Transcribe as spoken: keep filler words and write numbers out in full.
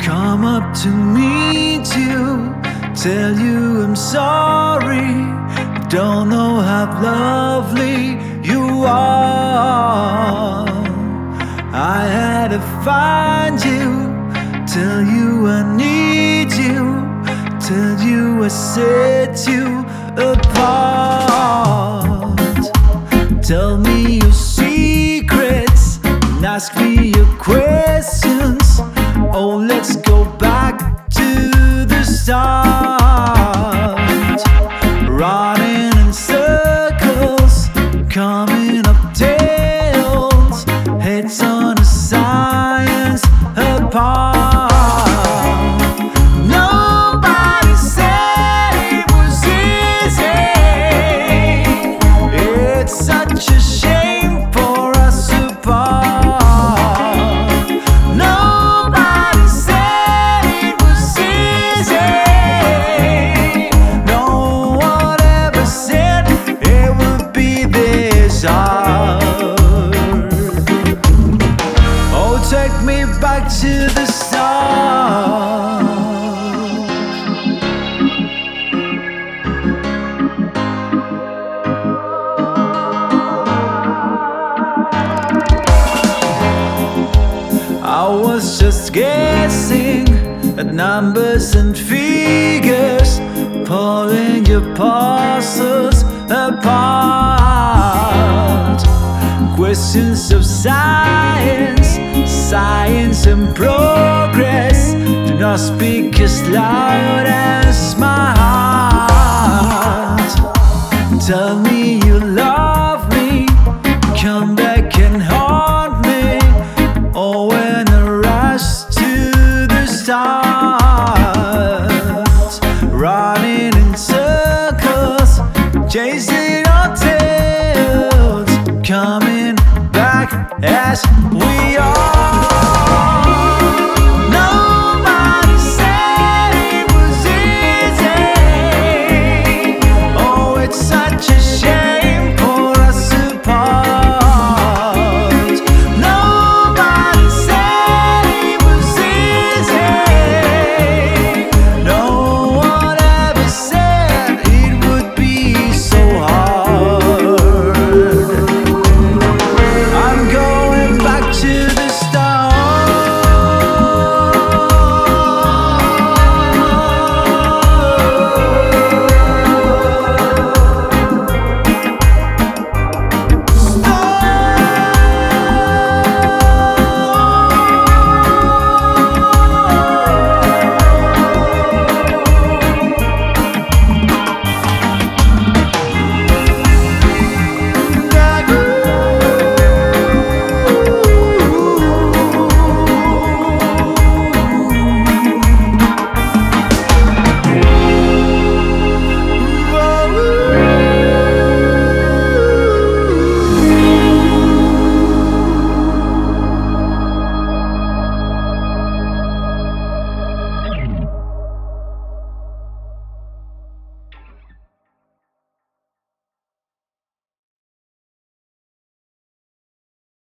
come up to meet you, tell you I'm sorry, don't know how lovely you are. I had to find you, tell you I need you, tell you I set you apart. Tell me your secrets and ask me your questions. Oh, let's go back to the start. Running in circles, coming up tails, heads on a science apart. Nobody said it was easy. It's such a shame for us to part. Nobody said it was easy. No one ever said it would be this hard. Oh, take me back to the start. I was just guessing at numbers and figures, pulling your parcels apart. Questions of science, science and progress do not speak as loud as my heart. Tell me you love me, come back and haunt me. Oh, when I rush to the start.